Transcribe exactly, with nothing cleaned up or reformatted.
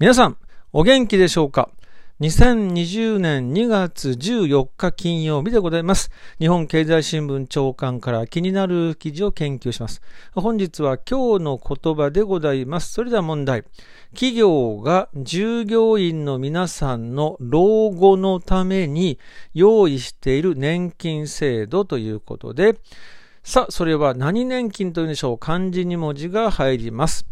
皆さん、お元気でしょうか？にせんにじゅうねんにがつじゅうよっか金曜日でございます。日本経済新聞長官から気になる記事を研究します。本日は今日の言葉でございます。それでは問題。企業が従業員の皆さんの老後のために用意している年金制度ということで、さあ、それは何年金というんでしょう？漢字に文字が入ります。